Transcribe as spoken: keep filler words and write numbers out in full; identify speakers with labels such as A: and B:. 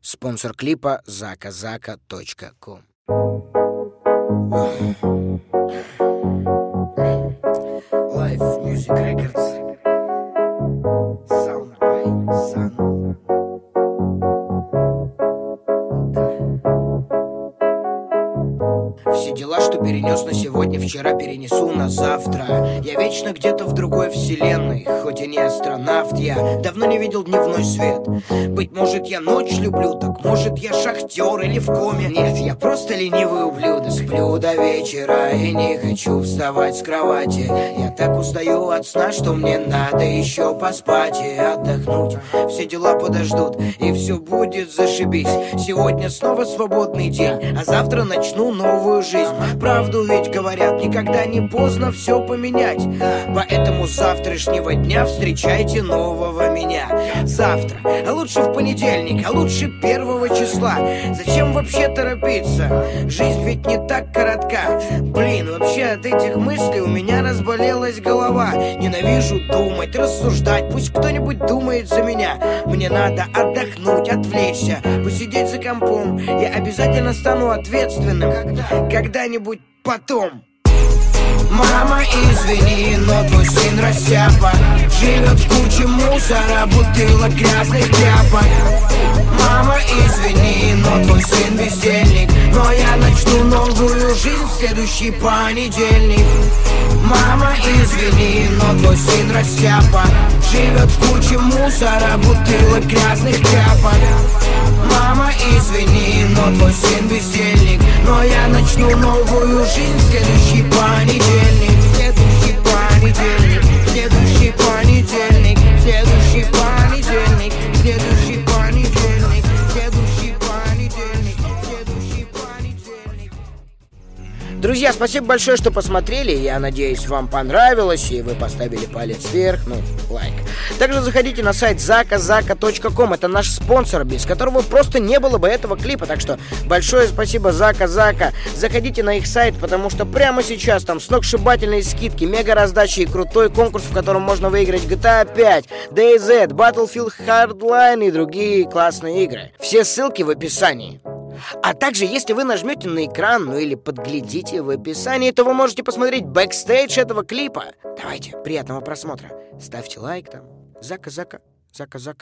A: Спонсор клипа заказака точка ком. Life Music Records. Sound by Sun. Все дела, что перенес на сегодня, вчера перенесу на завтра. Я вечно где-то в другой вселенной, хоть и не астронавт. Я давно не видел дневной свет. Быть может, я ночь люблю, так может, я шахтер или в коме. Нет, я просто ленивый ублюдок. Сплю до вечера и не хочу вставать с кровати. Я так устаю от сна, что мне надо еще поспать и отдохнуть. Все дела подождут, и все будет зашибись. Сегодня снова свободный день, а завтра начну новую жизнь. Правду ведь говорят, никогда не поздно все поменять. Поэтому с завтрашнего дня встречайте нового меня. Завтра, а лучше в понедельник, а лучше первого числа. Зачем вообще торопиться? Жизнь ведь не так коротка. Блин, вообще от этих мыслей у меня разболелась голова. Ненавижу думать, рассуждать, пусть кто-нибудь думает за меня. Мне надо отдохнуть, отвлечься, посидеть за компом. Я обязательно стану ответственным когда-нибудь потом. Мама, извини, но твой сын растяпа. Живет в куче мусора, бутылок, грязных тряпок. Мама, извини, но твой сын бездельник. Но я начну новую жизнь в следующий понедельник. Мама, извини, но твой сын растяпа. Живет в куче мусора, бутылок, грязных тряпок. Мама, извини, но твой сын бездельник. Но я начну новую жизнь в следующий понедельник. Следующий понедельник, следующий понедельник, следующий понедельник, следующий понедельник, следующий понедельник, следующий понедельник. Друзья, спасибо большое, что посмотрели. Я надеюсь, вам понравилось, и вы поставили палец вверх, ну, лайк. Также заходите на сайт заказака точка ком. Это наш спонсор, без которого просто не было бы этого клипа. Так что большое спасибо Заказака. Заходите на их сайт, потому что прямо сейчас там сногсшибательные скидки, мега раздачи и крутой конкурс, в котором можно выиграть джи ти эй пять, дэй зет, Battlefield Hardline и другие классные игры. Все ссылки в описании. А также, если вы нажмете на экран, ну или подглядите в описании, то вы можете посмотреть бэкстейдж этого клипа. Давайте, приятного просмотра. Ставьте лайк там. Заказака, заказака.